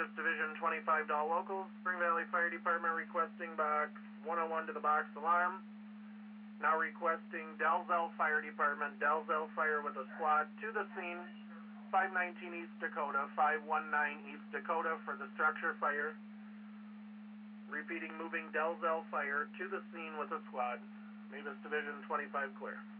Mavis Division 25 to all locals. Spring Valley Fire Department requesting box 101 to the box alarm. Now requesting Dalzell Fire Department, Dalzell Fire with a squad to the scene. 519 East Dakota, 519 East Dakota for the structure fire. Repeating, moving Dalzell Fire to the scene with a squad. Mavis Division 25 clear.